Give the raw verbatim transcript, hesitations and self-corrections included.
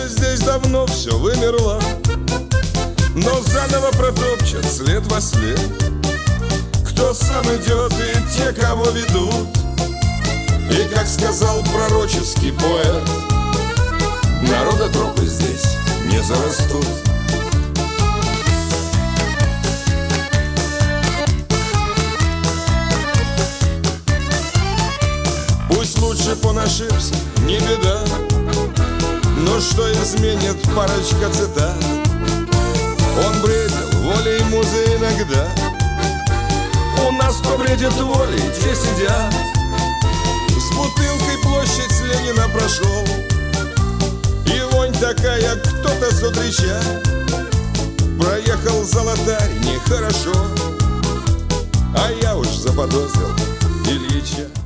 здесь давно все вымерло, но заново протопчет след во след. Кто сам идет и те, кого ведут. И как сказал пророческий поэт, народа тропы здесь не зарастут. Пусть лучше б он ошибся, не беда, но что изменит парочка цитат? Он бредил волей музы иногда. У нас кто бредит волей, те сидят. С бутылкой площадь Ленина прошел, и вонь такая, кто-то с утреча. Проехал золотарь нехорошо, а я уж заподозрил Ильича.